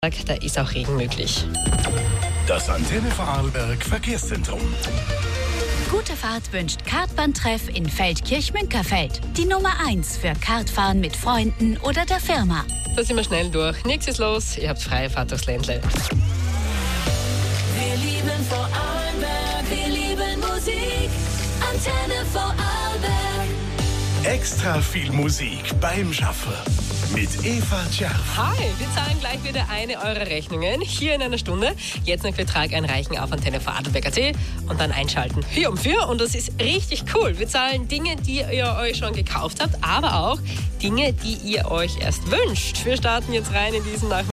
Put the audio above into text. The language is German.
Da ist auch Regen möglich. Das Antenne Vorarlberg Verkehrszentrum. Gute Fahrt wünscht Kartbahntreff in Feldkirch-Münkerfeld. Die Nummer 1 für Kartfahren mit Freunden oder der Firma. Da sind wir schnell durch. Nichts ist los. Ihr habt freie Fahrt durchs Ländle. Wir lieben Vorarlberg, wir lieben Musik. Antenne Vorarlberg. Extra viel Musik beim Schaffen. Mit Eva Tscherf. Hi, wir zahlen gleich wieder eine eurer Rechnungen hier in einer Stunde. Jetzt noch Betrag einreichen auf Antenne Vorarlberg.at und dann einschalten. 4 um 4 und das ist richtig cool. Wir zahlen Dinge, die ihr euch schon gekauft habt, aber auch Dinge, die ihr euch erst wünscht. Wir starten jetzt rein in diesen Nachmittag.